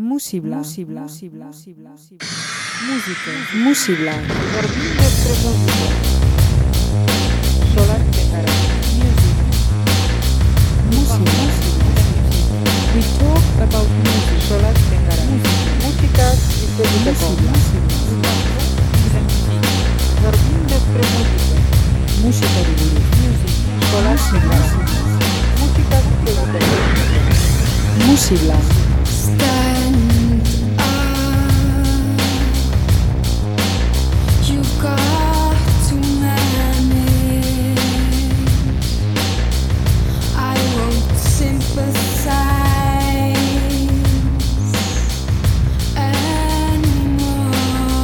Musibla. Musibla. Música. Musibla. Solar Tegara. Musibla. We talk about music. Solar Tegara. Música iztegiteko. Berdin despre musika. Musikari buruz. Solar Tegara. Música iztegiteko. Musibla. Stand up. You got to manage. I won't sympathize anymore.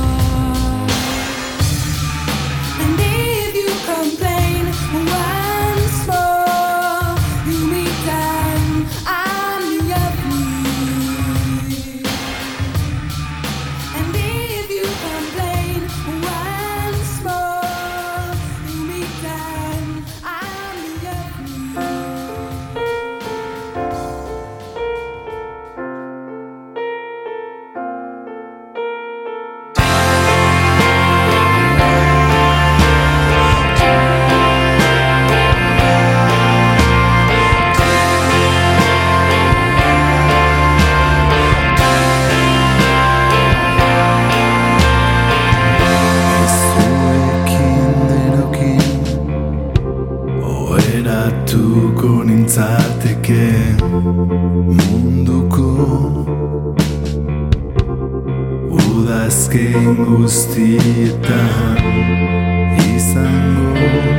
And if you complain once more, you meet them. I'm the ugly. And if you complain once more, you meet them. I'm the ugly. Zuekin derokin oheratuko nintzateke munduko udazken guztietan izango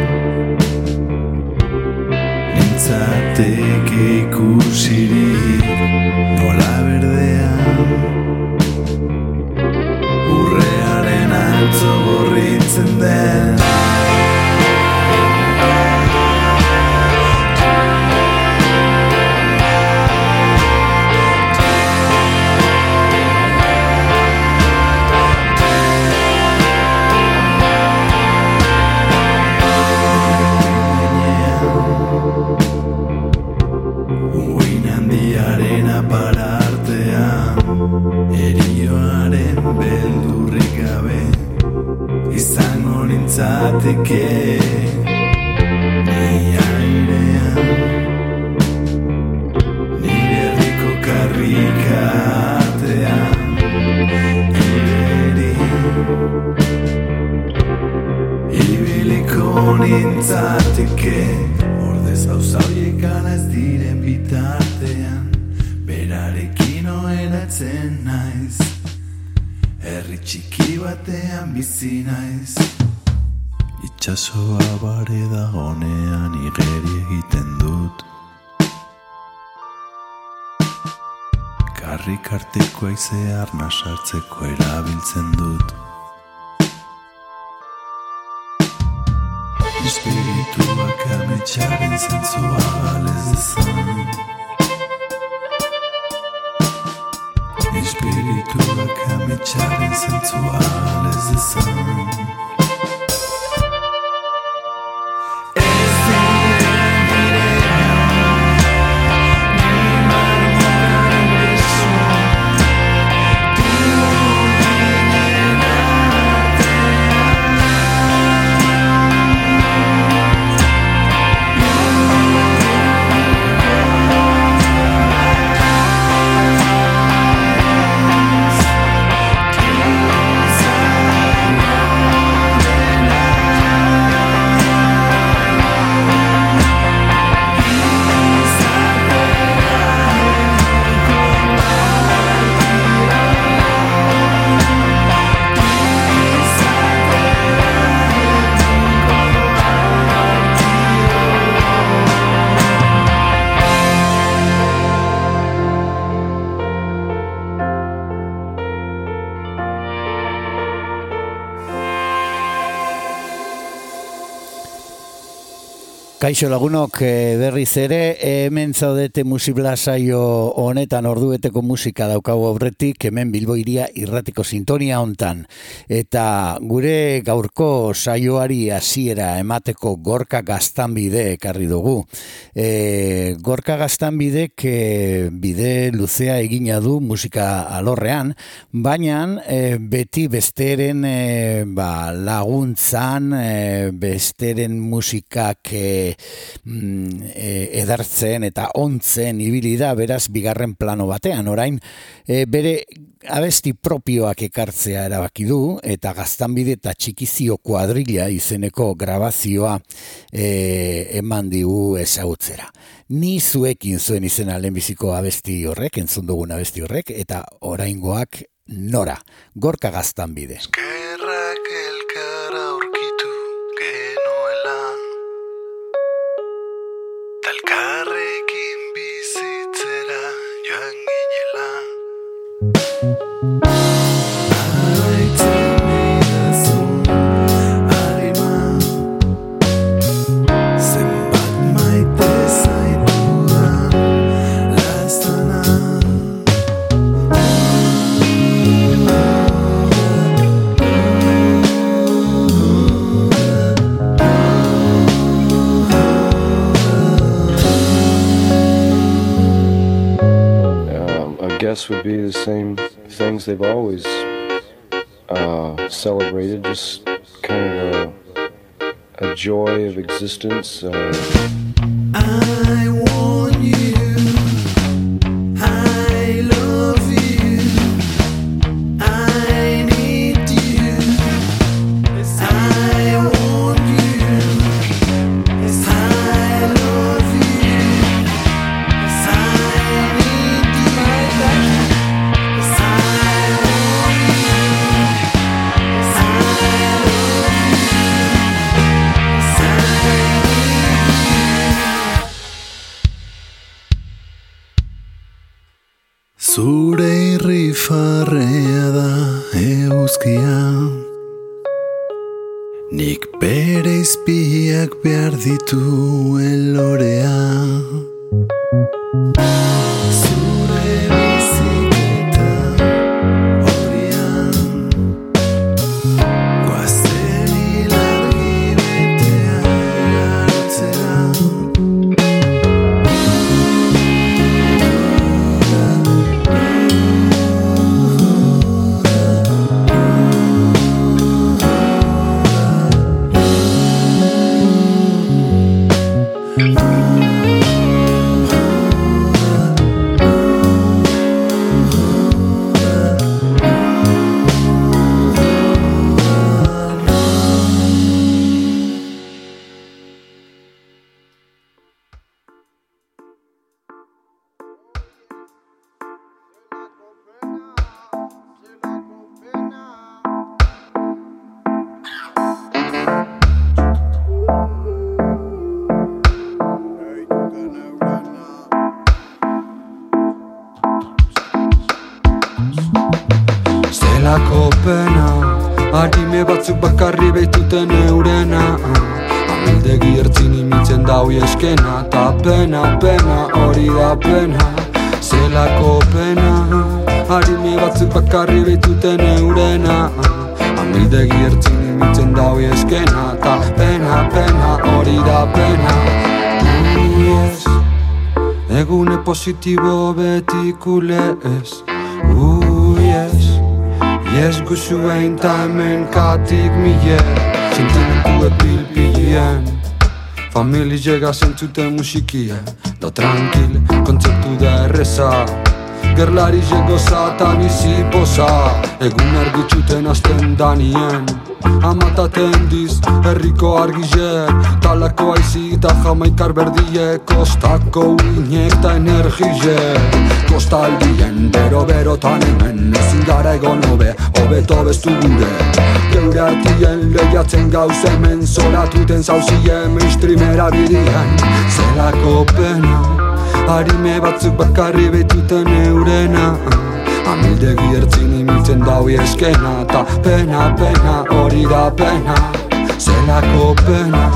nintzateke ikusirik nola berdean urrearen altzo gorritzen den uin handiaren aparartean erioaren beldurrik gabe izango nintzateke ni airean nire herriko karrikatean igeri ibiliko nintzateke ordez gauzabiekan ez diren bitartean berarekin oheratzen naiz herri txiki batean bizi naiz itxasoa bare dagonean igeri egiten dut karrikarteko haizea arna sartzeko erabiltzen dut espirituak ametsaren zentzua galez dezan espirituak ametsaren zentzua galez dezan ez diren direnak ni bainaren besoa dudinen artean Kaixo lagunok, berriz ere, hemen zaudete Musibla saio honetan ordueteko musika daukagu aurretik, hemen Bilbo Hiria irratiko sintonia hontan. Eta gure gaurko saioari hasiera emateko Gorka Gaztanbide ekarri dugu. Gorka Gaztanbidek bide luzea egina du musika alorrean, baina beti besteren laguntzan, besteren musikak edartzen eta ontzen ibili da, beraz bigarren plano batean. Orain bere abesti propioak ekartzea erabaki du eta Gaztanbide eta Txikizio Kuadrilla izeneko grabazioa eman digu ezagutzera. Ni zuekin zuen izena lehenbiziko abesti horrek, entzun dugun abesti horrek, eta oraingoak nora, Gorka Gaztanbide. Eskerrak elkara aurkitu genuela, talkarrekin bizitzera joan ginela. Araitzen idazun harima, zenbat maite zaitudan laztana. Guess would be the same things they've always celebrated, just kind of a joy of existence. I want you, I love you, I need you, I want you, I love you, I need you, zure irrifarrea da eguzkia, nik bere izpiak behar dituen lorea. Zure biziketa horian, goazen ilargi betea hartzera. Zelako pena, harime batzuk bakarri behituten eurena, amildegi ertzin imitzen dau eskena, ta pena, pena, hori da pena. Zelako pena, harime batzuk bakarri behituten eurena, amildegi ertzin imitzen dau eskena, ta pena, pena, hori da pena. Yes, egune positibo beti kulez, yes. Yes, guzu egin ta hemen katik mile, sentimentu epilpilien, famili llega zentzuten musikien, da tranquil, kontzeptu da erreza, gerlari jego zatan izi poza, egun argitxuten azten danien, amataten diz, herriko argizek, talako aizi eta jamaikar berdie, kostako uinek ta energizek, kostaldien, bero-berotan hemen, ezin gara egon hobeto bestu gure, geure artien lehiatzen gauz hemen, zoratuten zauzien, mainstreamera bidien, zelako pena, harime batzuk bakarri behituten eurena, amildegi ertzin imitzen dau eskena, ta pena, pena, hori da pena. Zelako pena,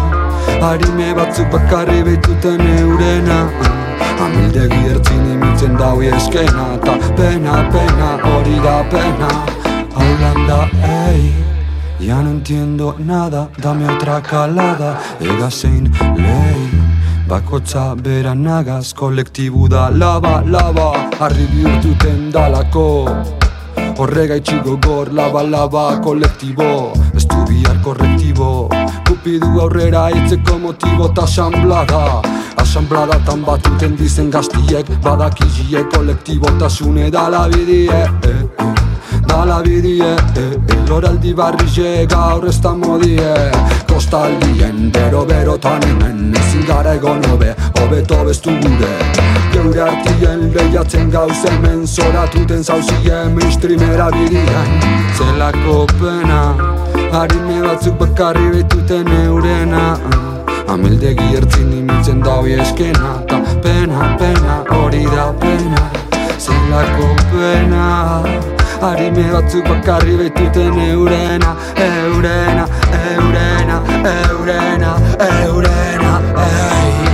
Harime batzuk bakarri behituten eurena Amildegi ertzin imitzen daui eskena Ta pena, pena, hori da pena Holanda, ey Ya no entiendo nada, dame otra calada Egazein lei Bakotza bera nagaz, kolektibu da laba, laba Harri bihurtuten dalako Horregaitxi gogor, laba, laba, kolektibo Ez du bihar korrektibo Kupidu aurrera itzeko motibo ta Asamblada tan batuten dizen gaztiek Badakiziek kolektibotasune dala bidie Dala bidie, loraldi barrize gaur ez da modie Kostaldien, bero-berotan hemen ezin gara egon hobeto bestu gure Geure artien lehiatzen gauz hemen zoratuten zauzien mainstreamera bidien Zelako pena, harime batzuk bakarri behituten eurena Amildegi ertzin imitzen daui eskena Ta pena, pena, hori da pena Zelako pena Harime batzuk bakarri behituten eurena Eurena, eurena, eurena, eurena, ey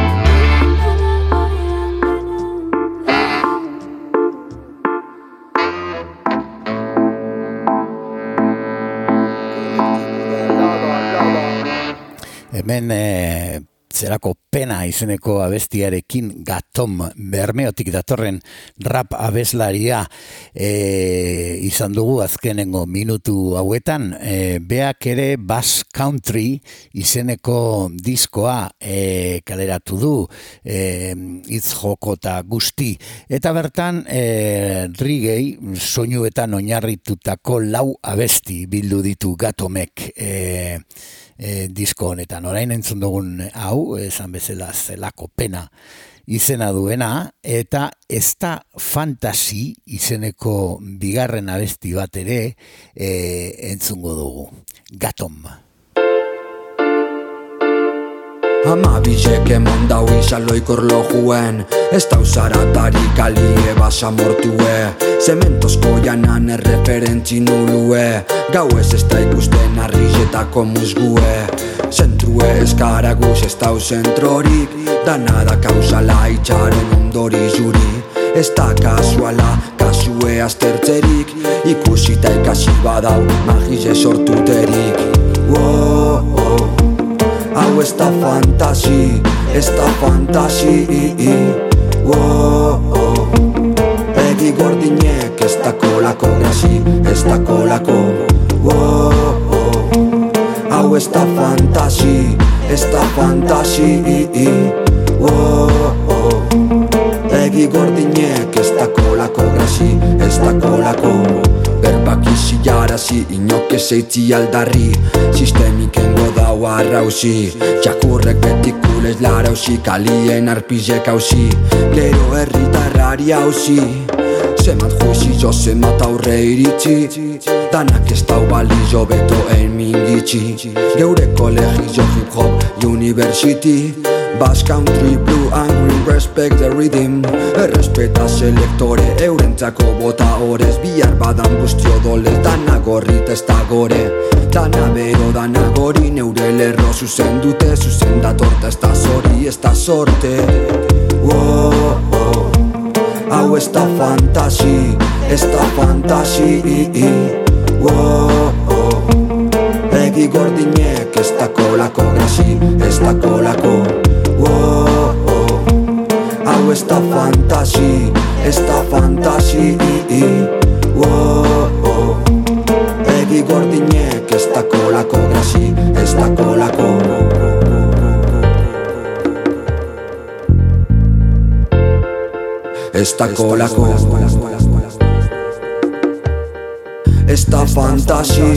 Hemen zelako pena izeneko abestiarekin Gatom Bermeotik datorren rap abeslaria izan dugu azkenengo minutu hauetan. Beak ere Bass Country izeneko diskoa kaleratu du hitz joko eta guzti. Eta bertan reggae soinuetan oinarritutako 4 abesti bildu ditu Gatomek disko honetan. Orain entzun dugun hau, esan bezala zelako pena izena duena, eta ez da Fantasy izeneko bigarren abesti bat ere entzungo dugu. Gatom. Amabizek emon dau izaloikor lojuen Ez da usaratarik alie basamortue Zementozko janan erreferentzi nulue Gau ez da ikusten arrizetako musgue Zentrue eskaraguz ez da zentrorik Danada kausala itxaron ondori zuri Ez da kasuala, kasue aztertzerik Ikusita ikasi badau magize sortuterik Hau ez da fantasy, Egi gordinek ez da kolako grazi, ez da kolako Hau ez da fantasy, Egi gordinek ez da kolako grazi, ez da kolako Berbak izi jarazi, inok ez eitzi aldarri Sistemikengo dau arrauzi Jakurrek betikulez larauzi Kalien arpizek hauzi Gero herritarrari hauzi Zemat juizi jo zemat aurre iritzi Danak ez dau balizo betoen mingitzi Geure kolegizo hip hop university Bass country, blue and green, respect the rhythm Errespeta selektore, eurentzako bota horez Bihar badan guztio dolez, dana gorrit ez da gore Dana bero, dana gori, neure lerro zuzen dute Zuzen datorta ez da zori, ez da sorte Hau ez da fantasy, Egi gordinek ez da kolako grazi, ez da kolako Hau ez da fantasy, Egi gordinek ez da kolako grazi, ez da kolako Ez da kolako Ez da fantasy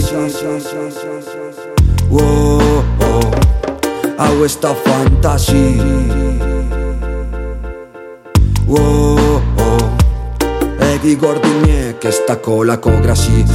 Hau ez da fantasy Egi gordinek ez da kolako grazi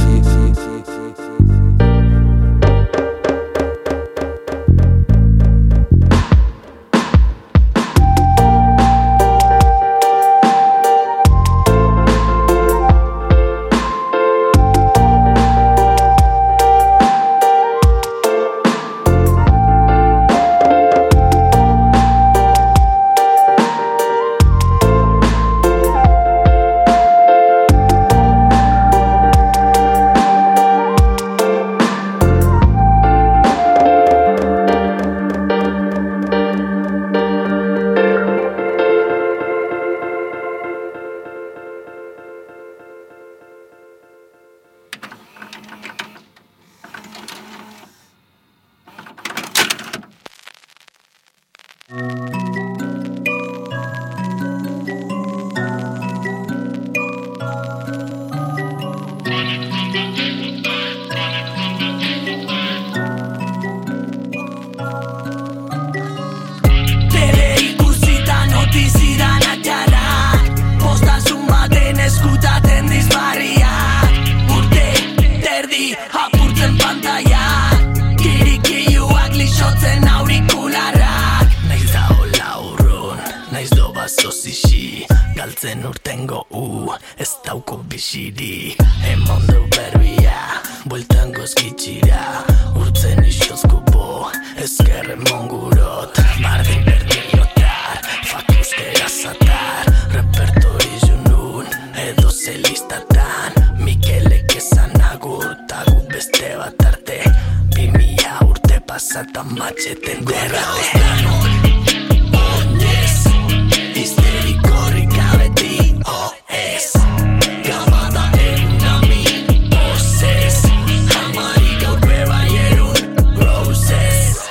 dauko biziri. Eman deu berbia, bueltan gozgitxira, urtzen isoz kubo, ezkerren mongurot, bardin berdin lotar, fakuzkera zatar, repertori junun, edo zelistatan, Mikelek esan agur, tagu beste bat arte, 2000 urte pasatan matxeten derrate. Oinez, histerikorik abeti, ez, gamada egunami, ozez, hamari gaur bebaierun, roses.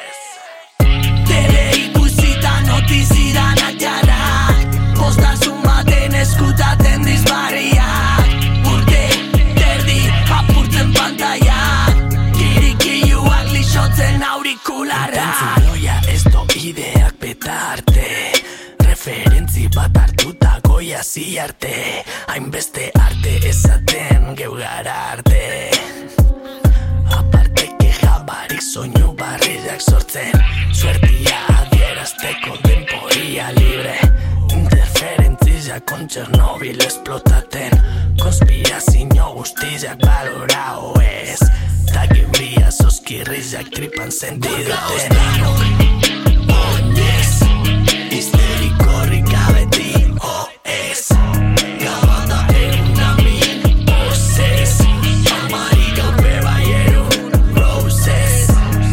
Tele ikusita notizidan atxarrak, postasun baten eskutaten dizbarriak, urte, terdi, apurtzen pantaiak, kirikiluak lixotzen aurikularrak. Loia ez do ideak petarte, referentzi bat hartuta goia ziarte, hainbeste arte ezaten geugara arte. Aparte keja barik soinu barriak sortzen, suertia adierazteko denporia libre, interferentziak kon Txernobil esplotaten, konspirazio guztiak balorao ez, ta gebria zoskirrizak tripan sentiduten. Oinez, histerikorik abeti, ez, gamada egunami, ozez, hamari gaur bebaierun, roses.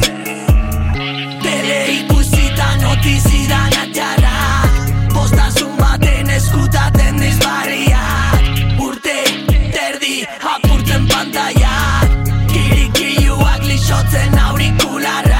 Tele ikusita notizidan atxarrak, postasun baten eskutaten dizbarriak, urte, terdi, apurtzen pantaiak, kirikiluak lixotzen aurikularrak.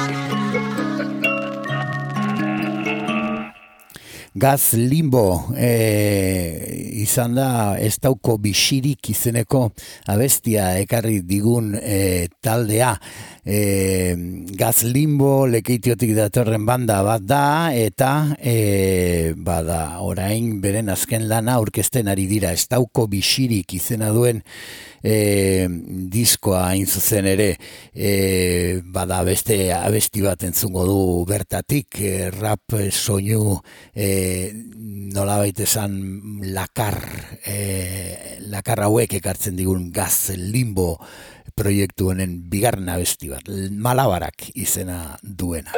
Gaz Limbo izan da ez dauko bisirik izeneko abestia ekarri digun taldea. Gaz Limbo Lekeitiotik datorren banda bat da, eta bada orain beren azken lana aurkezten ari dira. Ez dauko bisirik izena duen diskoa hain zuzen ere, bada beste abesti bat entzungo du bertatik, rap soinu nolabait esan lakar hauek ekartzen digun Gaz Limbo proiektu honen bigarren abesti bat, Malabarak izena duena.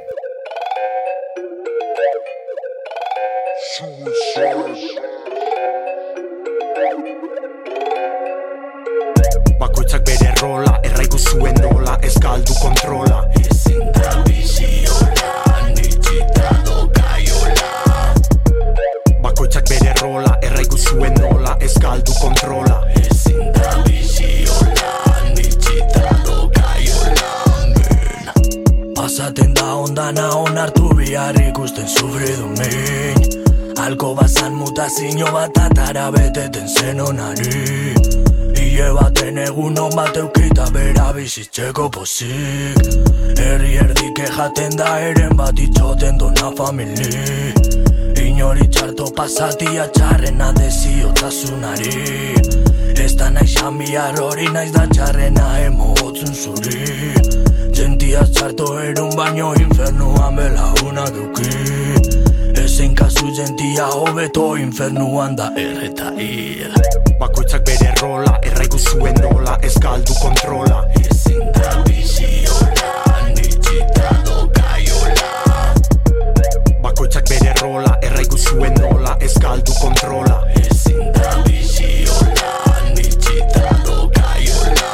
Bakoitzak bere rola, erraigu zuen nola, ez galdu kontrola. Ezin da biziola, nitxita dokaiola. Bakoitzak bere rola, erraigu zuen nola, ez galdu kontrola. Ezin da biziola, nitxita dokaiola. Pasaten da ondana onartu bihar ikusten sufridu min. Alko bazan mutazio bat atara beteten zen onari. Hile baten egunon bat eukita bera bizitzeko pozik. Herri erdik ejaten da eren bat itxoten dona famili. Inori txarto pasatia txarrena deziotasunari. Ez da nahi xambiar hori naiz da txarrena emotzun zuri. Gentiaz txarto erun baino infernuan belauna duki. Ezen kasu gentia hobeto infernuan da erreta hil. Bakoitzak bere rola, erraigu zuen nola, ez galdu kontrola. Ezin da biziola, nitxita dokaiola. Bakoitzak bere rola, erraigu zuen nola, ez galdu kontrola. Ezin da biziola, nitxita dokaiola.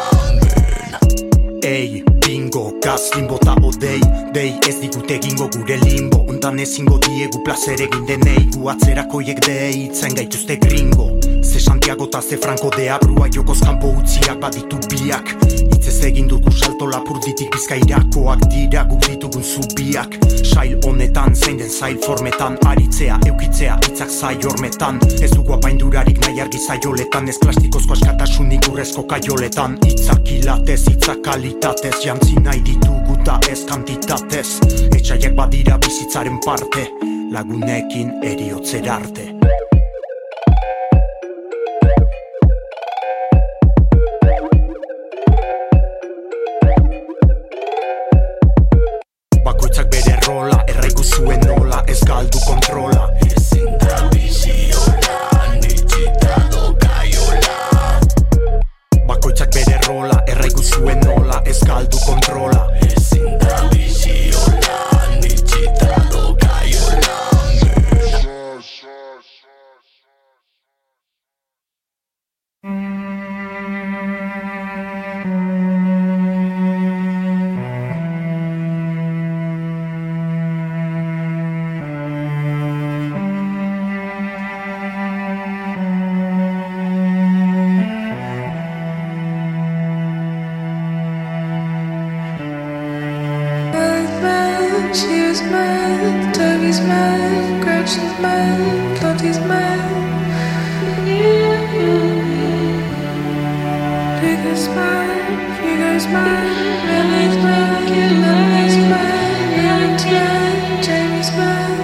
Ei, bingo, Gaz Limbo ta odei, dei ez digute egingo gure limbo. Untan ezingo diegu plazer egin denei, gu atzerakoiek deitzen gaituzte gringo. Ze Santiago ta ze Franco de Abrua jokoz kanpo utziak baditu biak. Itzez egin dugu salto lapurditik Bizkairakoak dira guk ditugun zubiak. Sail honetan, zein den zail formetan, aritzea, eukitzea, hitzak zai hormetan. Ez dugu apaindurarik nahi argi zaioletan, ez plastikozko askatasunik urrezko kaioletan. Hitzak hilatez, hitzak kalitatez, jantzi nahi ditugu ta ez kantitatez. Etxaiak badira bizitzaren parte, lagunekin eriotzera arte. Bakoitzak bere rola, erraigu zuen nola, ez galdu kontrola. Ezin da biziola, nitxita dokaiola. mine, thought he's mine. Figure's mine, figure's mine, Lily's mine, Lily's mine, Aaron's mine, Jamie's mine.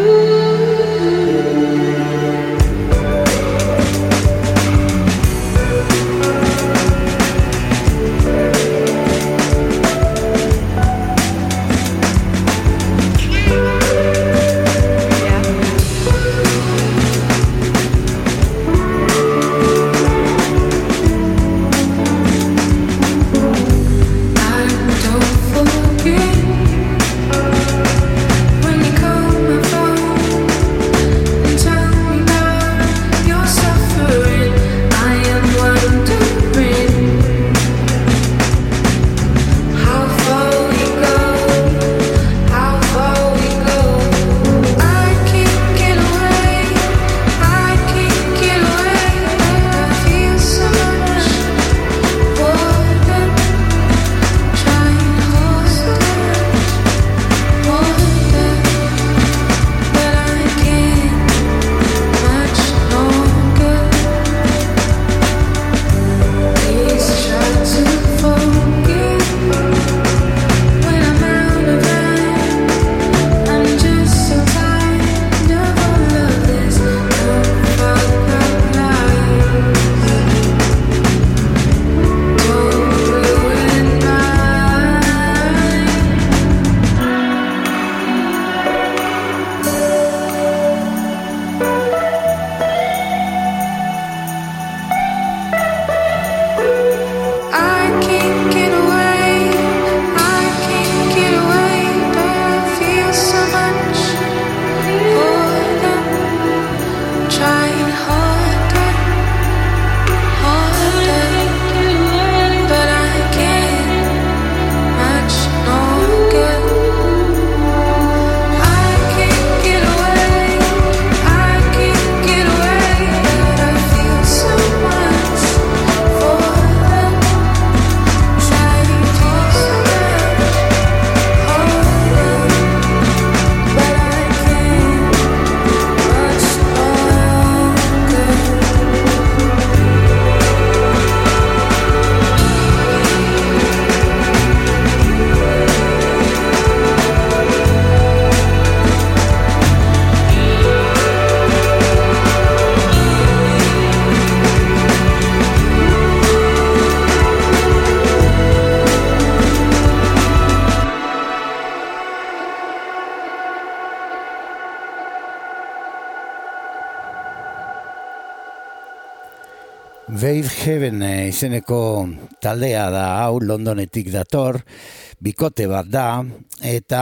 Wave Heaven izeneko taldea da hau, Londonetik dator, bikote bat da, eta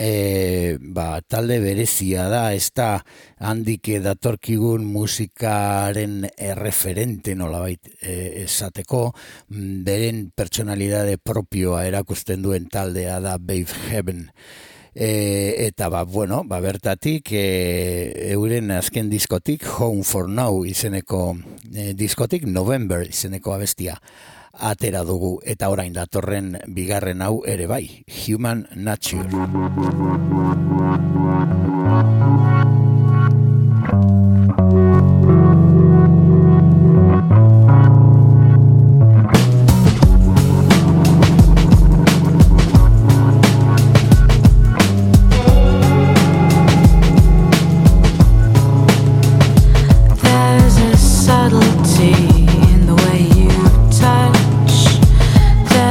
talde berezia da, ez da handik datorkigun musikaren erreferente nolabait esateko, beren pertsonalidade propioa erakusten duen taldea da Wave Heaven. Eta bertatik euren azken diskotik Home for Now izeneko diskotik November izeneko abestia atera dugu, eta orain datorren bigarren hau ere bai, Human Nature.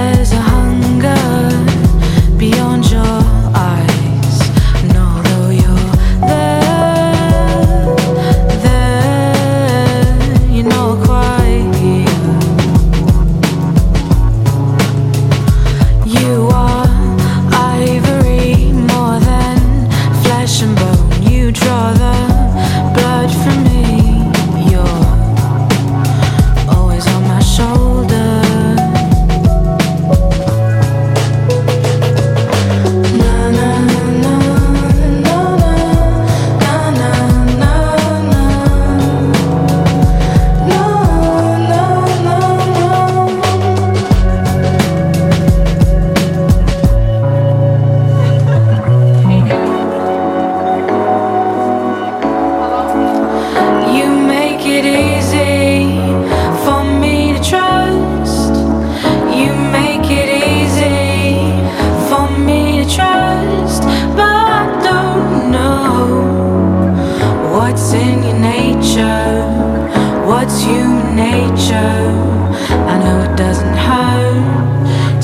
Beyond your eyes, and although you're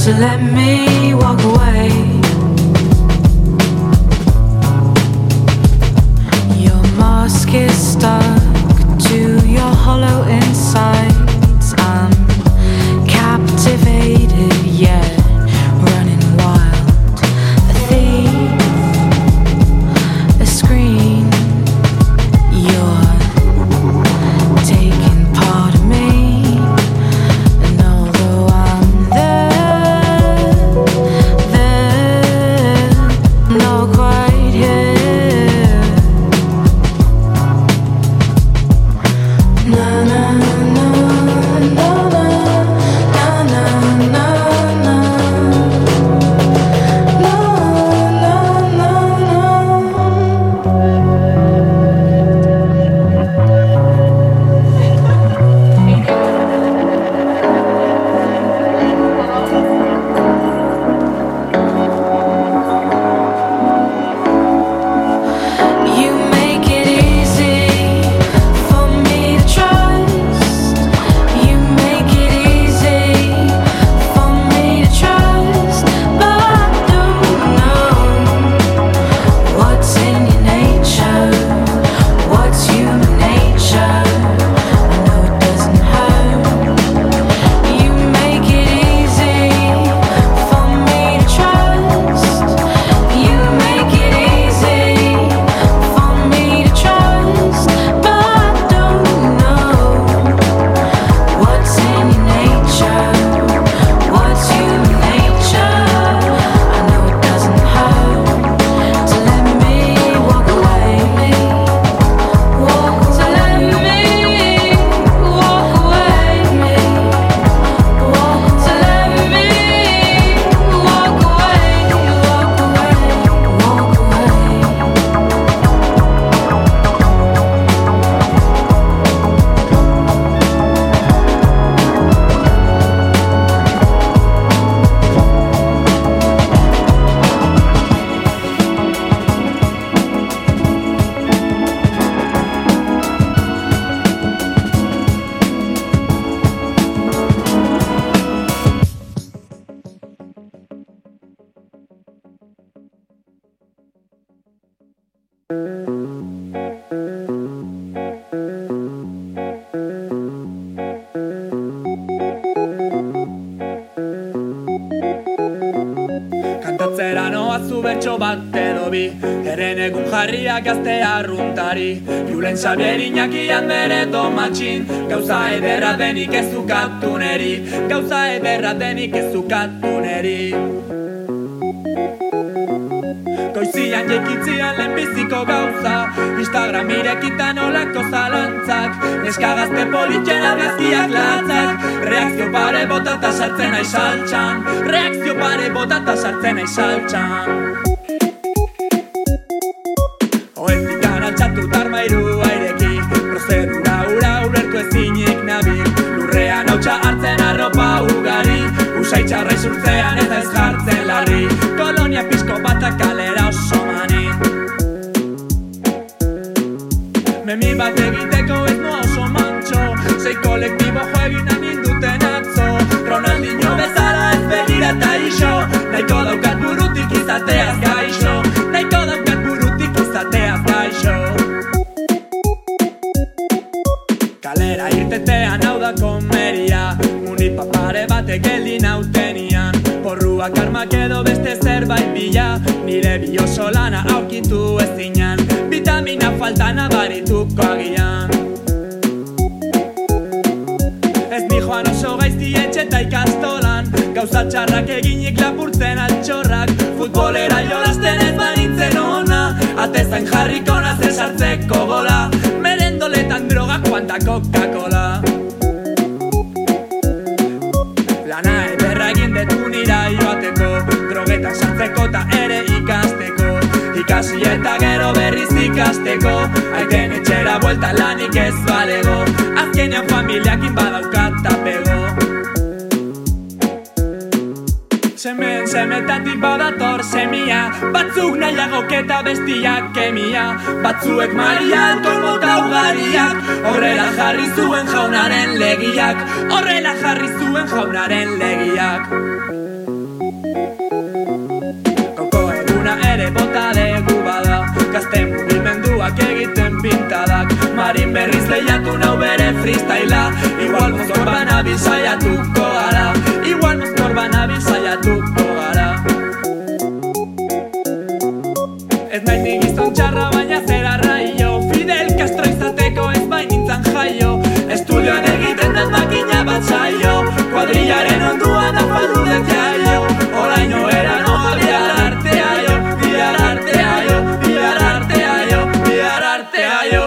So let me walk away. Your mask is stuck to your hollow insides. I'm captivated yet running wild. A thief, a screen. You're taking part of me. And although I'm there, not quite here. Na na na na na na na na You make it easy for me to trust. You make it easy for me to trust. But I don't know what's in your nature, what's human nature. I know it doesn't hurt. You make it easy for me to trust. You make it easy for me to trust, but I don't know what's in your nature, what's human nature. I know it doesn't hurt to let me walk away. To let me walk away. To let me walk away. Walk away. Kantatzera noa zu bertso bat edo bi, eren egun jarriak gazte arruntari. Julen Xabier Iñakian bere domatxin, gauza ederra denik ez ukatu neri, gauza ederra denik ez ukatu neri. Goizian jekitzian lehenbiziko gauza, Instagram irekitan olako zalantzak, neska gazte politxen argazkiak latzak, reakzio pare botata sartzen aiz saltxan, reakzio pare botata sartzen aiz saltxan. Oezikan altxatu tarmairua ireki, prozedura ura ulertu ezinik nabil, lurrean hautsa hartzen arropa ugari, usaitxarra izurtzean ez ez jartzen larri, kolonia pizko batak kalera oso mani. Memi bat egiteko ez noa oso mantxo, sei kolektibo joegin aminduten atzo, Ronaldinho bezala ez begira eta iso, nahiko daukat burutik izateaz gaixo, nahiko daukat burutik izateaz gaixo. Kalera irtetean hau da komeria, munipapare batek geldi nautenian, porruak armak edo beste zerbait bila, nire bioso lana aurkitu ezinan, vitamina falta nabarituko agian. Ez ni joan oso gaizti etxeta ikastolan, gauza txarrak eginik lapurtzen altxorrak, futbolera jolasten ez banitzen ona, atezain jarriko nazen sartzeko gola, merendoletan droga joan da Coca-Cola. Lana ederra egin detu nira joateko, drogetan sartzeko eta ere ikasteko, ikasi eta gero berriz ikasteko, aiten etxera buelta lanik ez balego, azkenean familiakin badaukat tapego. Semetatik badator semia, batzuk nahiagok eta bestiak kemia, batzuek maria alkohol mota ugariak, horrela jarri zuen jaunaren legiak, horrela jarri zuen jaunaren legiak. freestyla. Igual mozkor banabil saiatuko gara. Igual mozkor banabil saiatuko gara. Ez naiz ni gizon txarra baina zera raio. Fidel Castro izateko ez bainintzan jaio. Estudioan egiten den makina bat saio. Kuadrillaren onduan afaldu den jaio. Oraino era noa bihar arteaio. Bihar arteaio, bihar arteaio, bihar arteaio.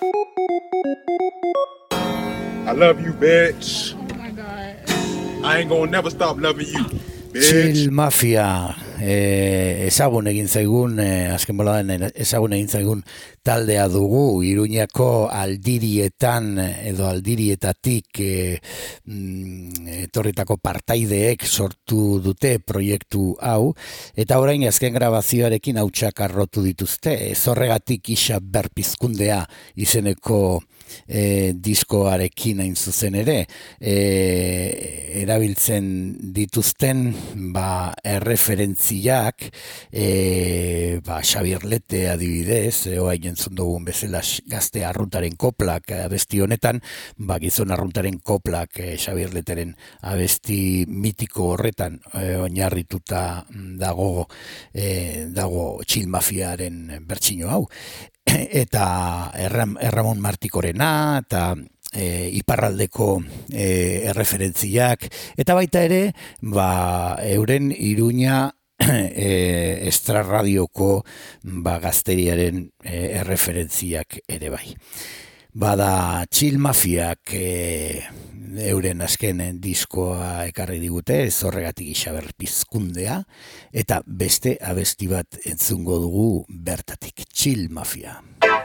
I love you, bitch. Oh my God. I ain't gonna never stop loving you, bitch. Chill Mafia, ezagun egin zaigun, azken boladan ezagun egin zaigun taldea dugu, Iruñako aldirietan edo aldirietatik etorritako partaideek sortu dute proiektu hau, eta orain azken grabazioarekin hautsak arrotu dituzte, ez horregatik Isa Berpizkundea izeneko diskoarekin hain zuzen ere, erabiltzen dituzten erreferentziak, Xabier Lete adibidez, oain entzun dugun bezala Gazte Arruntaren koplak abesti honetan, Gizon Arruntaren koplak Xabier Leteren abesti mitiko horretan oinarrituta dago Chill Mafiaren bertsio hau. Eta Erramon Martikorena, eta iparraldeko erreferentziak, eta baita ere, euren Iruña estrarradioko gazteriaren erreferentziak ere bai. Bada Chill Mafiak euren azken diskoa ekarri digute, ez horregatik Isa Berpizkundea, eta beste abesti bat entzungo dugu bertatik, Chill Mafia.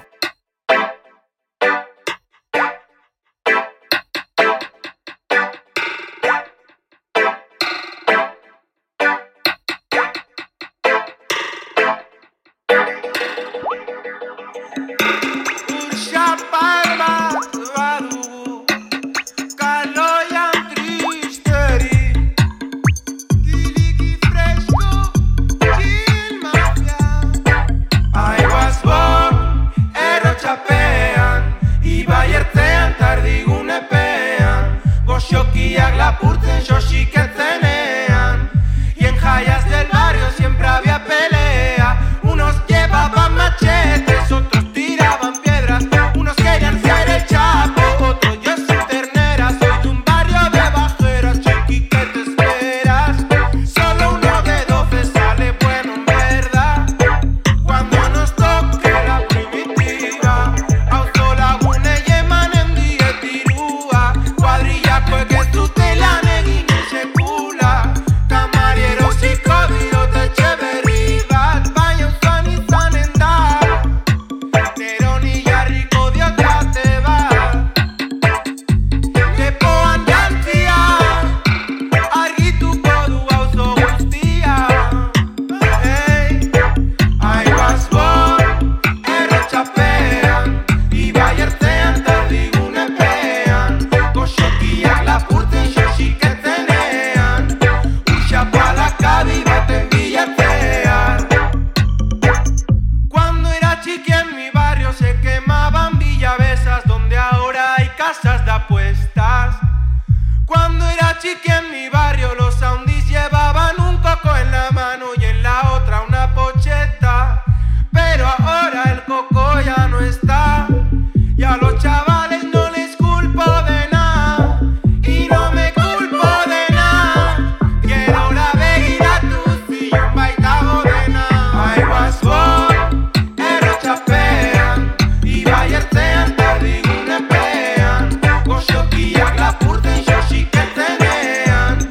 Xokiak lapurtzen xoxiketzenean, y en jayas del barrio siempre había pelea. Unos llevaban machetes, otros tiraban piedras, unos querían ser el Chapo, otros yo soy ternera. Soy de un barrio de bajeras, chiqui, ¿qué te esperas? Solo uno de 12 sale bueno en verdad, cuando nos toque la primitiva. Auzo Lagune y emanen dietirua, cuadrilla que tú te la negui ni se cula. Camarieros y códigos de Echeverría, baño san y sanenda. Nerón y ya rico de otra te va. Te poan dantzia, argituko du auzo guztia. Hey, I was born, errotxapean, ibai ertzean tardigunepean. Goxokiak lapurtzen xoxiketzenean, uxapalakabi baten bilatzean. Cuando era chiqui en mi barrio se quemaban villavesas donde ahora hay casas de apuestas. Cuando era chiqui en mi barrio los soundis llevaban un coco en la mano y en la otra una pocheta. Pero ahora el coco ya no está, y a los chavales no les culpo de nada, y no me culpo de nada. Quiero la begira tu sillón baita bodena. I was born, errotxapean, ibai ertzean tardigunepean. Goxokiak lapurtzen xoxiketzenean,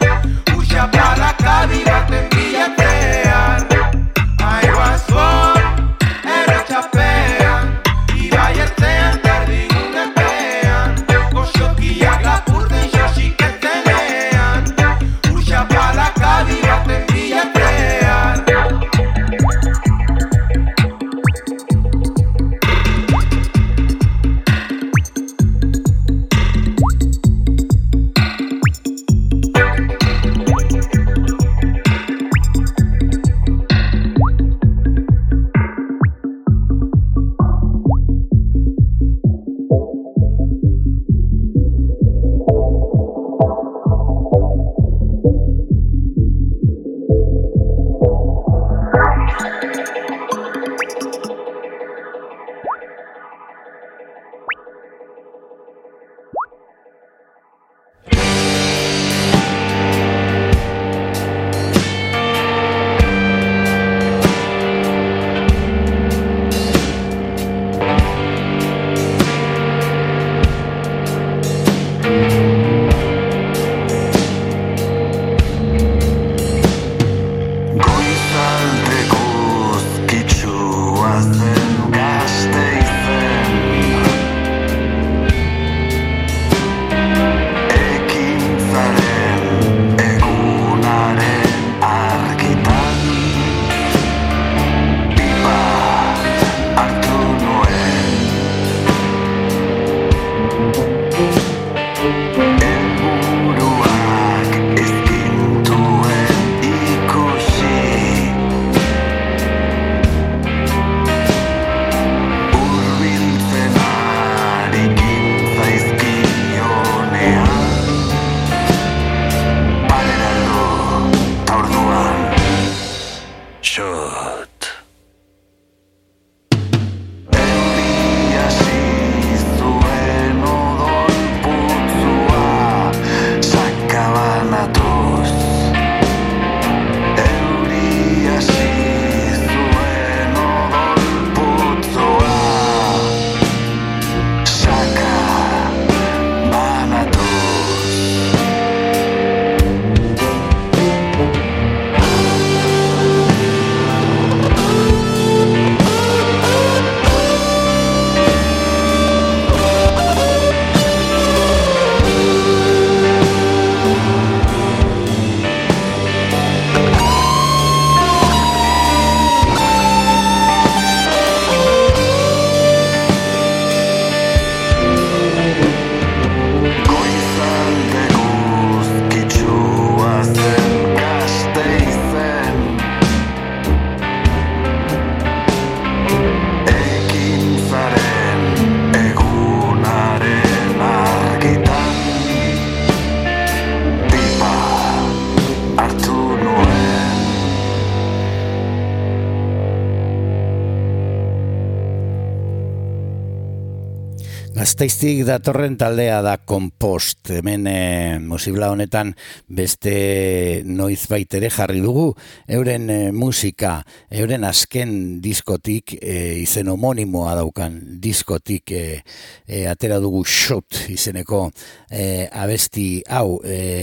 Gasteiztik datorren taldea da Compost. Hemen musibla honetan beste noizbait ere jarri dugu. Euren musika, euren azken diskotik, izen homonimoa daukan diskotik atera dugu Shot izeneko abesti hau,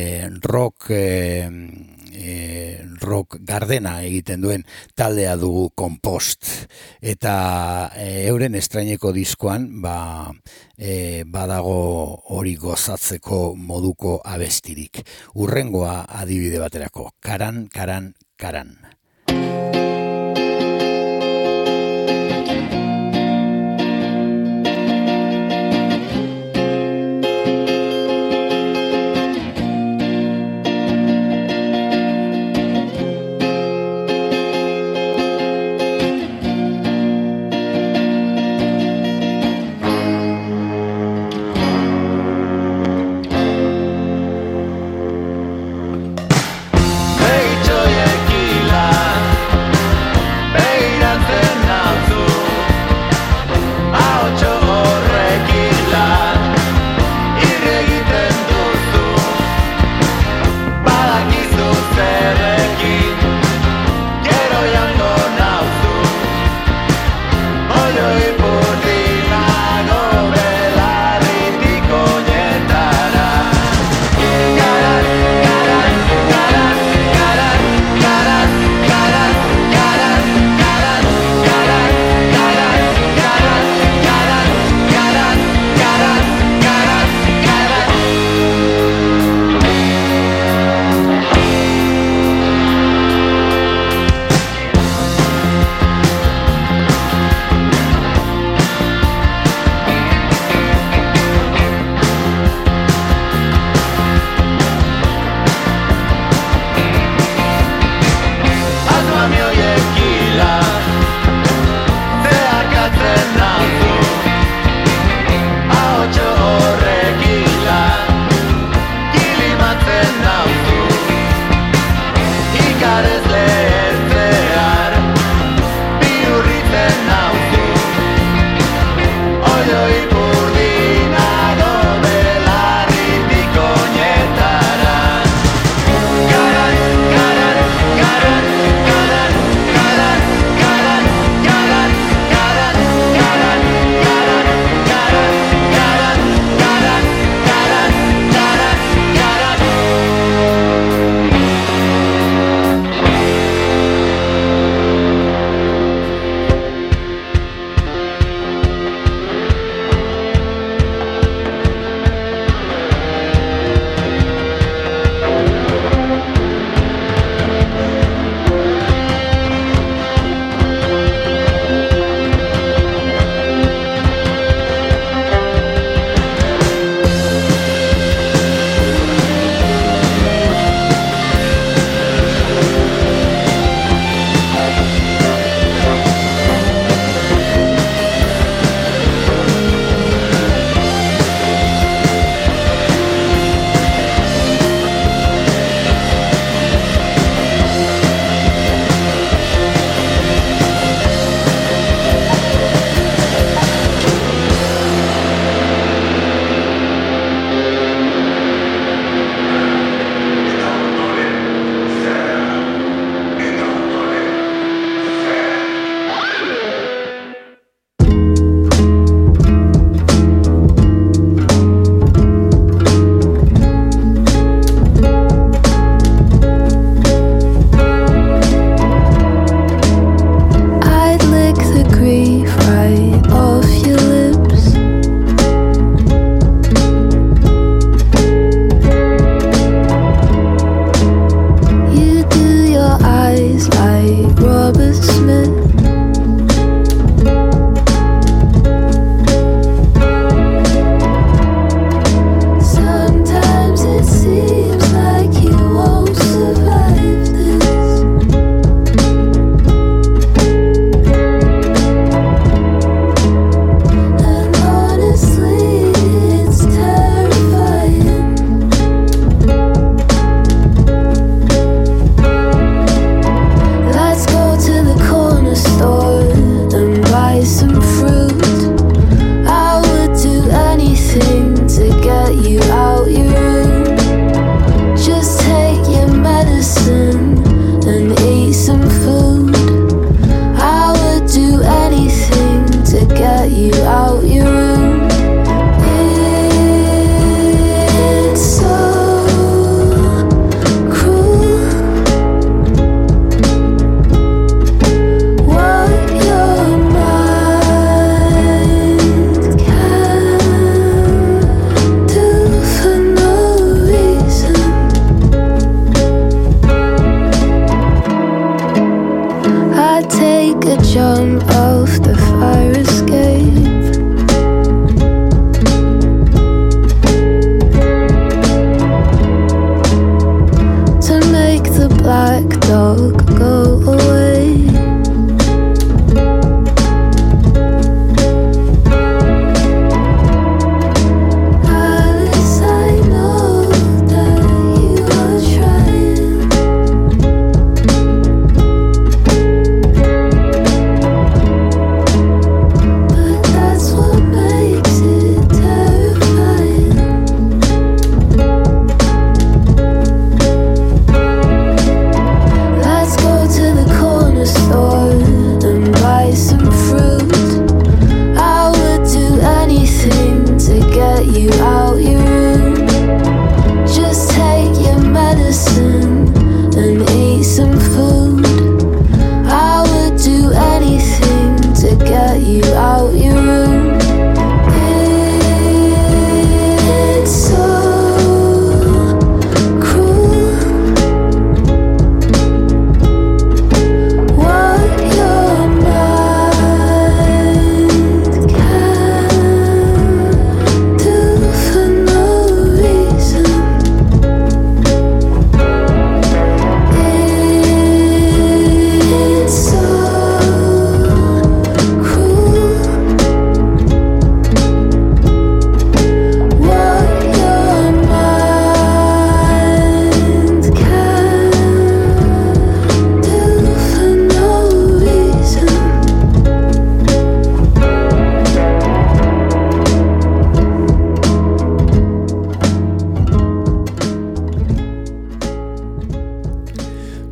rock gardena egiten duen taldea dugu Compost. Eta euren estraineko diskoan badago hori gozatzeko moduko abestirik. Urrengoa adibide baterako. Karan, karan, karan.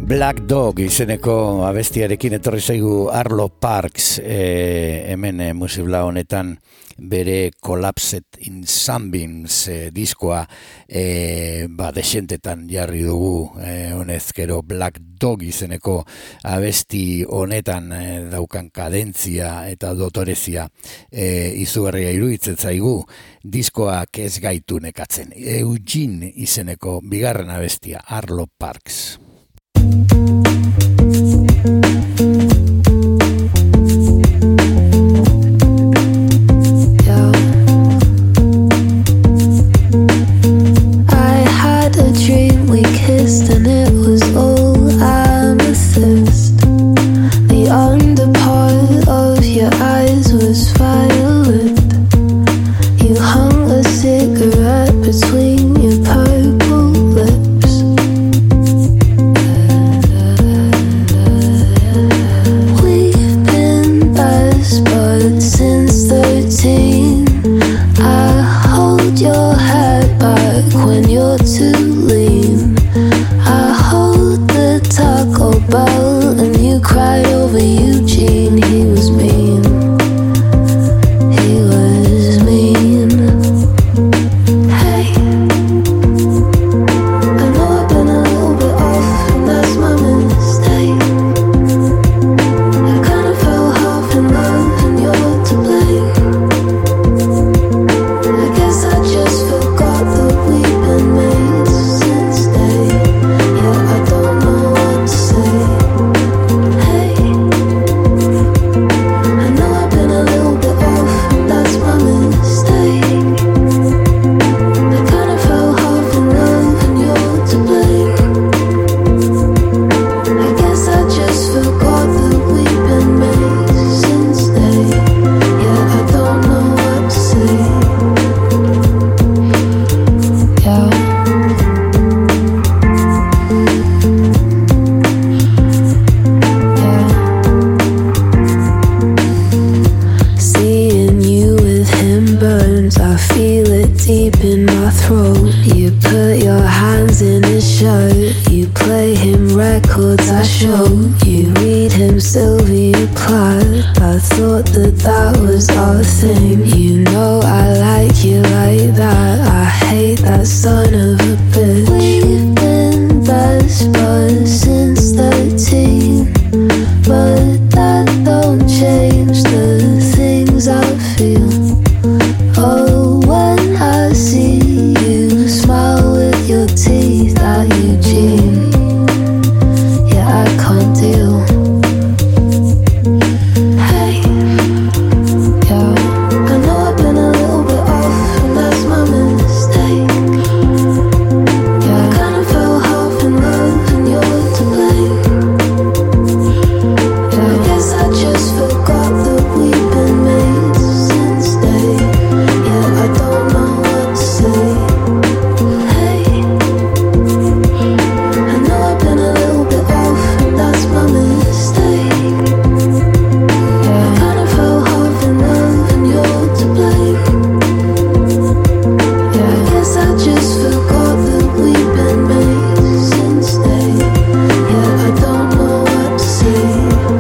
Black Dog izeneko abestiarekin etorri zaigu Arlo Parks hemen musibla honetan bere Collapsed in Sunbeams diskoa desentetan jarri dugu honezkero Black Dog izeneko abesti honetan daukan kadentzia eta dotorezia izugarria iruditzen zaigu diskoak ez gaitu nekatzen. Eugene izeneko bigarren abestia Arlo Parks. And it was all amethyst. The underpart of your eyes was violet. You hung a cigarette between your purple lips. We've been best buds since 13. I hold your head back when you're too lean. I hold the Taco Bell and you cried over Eugene. He was mean. He was mean. Hey, I know I've been a little bit off and that's my mistake. I kinda fell half in love and you're to blame. I guess I just forgot that we've been made since day. I don't know what to say. Hey, I know I've been a little bit off, and that's my mistake. I kinda fell half in love, and you're to blame. I guess I just forgot that we've been made since day. I don't know what to say. Seeing you with him burns, I feel it deep in my throat. You put your hands in his shirt, you play him records I showed. You read him Sylvia Plath, I thought that was our thing. You know I like you like that, I hate that son of a bitch. We've been best buds since 13, but that don't change the things I feel. Oh, when I see you smile with your teeth at Eugene, yeah, I can't deal. Hey, yeah, I know I've been a little bit off, and that's my mistake. Yeah, I kinda fell half in love, and you're to blame. Yeah, I guess I just forgot that we've been made since day. Yeah, I don't know what to say. Hey, I know I've been a little bit off, and that's my mistake. Yeah, I kinda fell half in love, and you're to blame. Yeah, I guess I just forgot that we've been made since day. Yeah, I don't know what to say.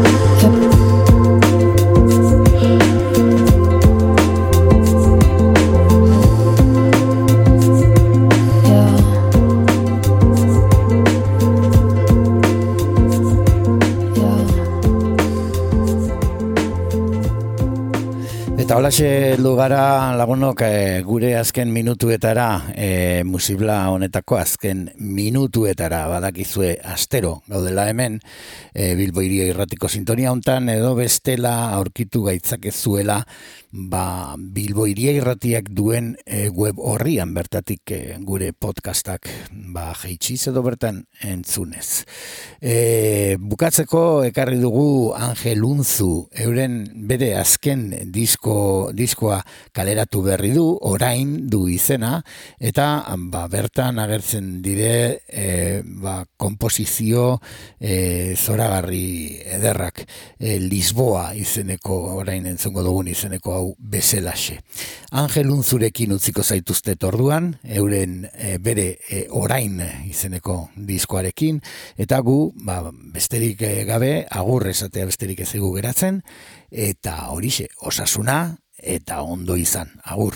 Eta holaxe lugara lagunok gure azken minutuetara, musibla honetako azken minutuetara, badakizue astero gaudela hemen, Bilbo Hiria Irratiko sintonia hontan edo bestela aurkitu gaitzakezuela Bilbo Hiria Irratiak duen web horrian bertatik gure podcastak jeitsiz edo bertan entzunez. Bukatzeko ekarri dugu Angel Unzu, euren bere azken diskoa kaleratu berri du, orain du izena, eta bertan agertzen dire komposizio zoragarri ederrak. Lisboa izeneko, orain entzungo dugun izeneko hau bezelaxe. Angel Unzurekin utziko zaituztet orduan, euren bere orain izeneko diskoarekin, eta gu, besterik gabe, agur esatea besterik ez egu geratzen, eta horixe, osasuna, eta ondo izan, agur.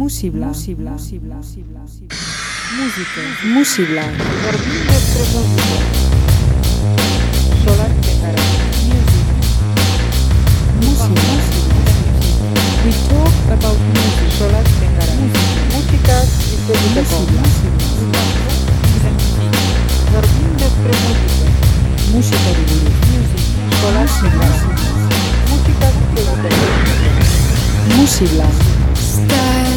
Musibla. Musibla. Musibla. Vorbim despre muzică. Solar Tegara. Musibla. We talk about music. Solar Tegara. Muzica este Musibla. Vorbim despre muzică. Música revolucionaria. Solar Tegara. Muzica este Musibla. Style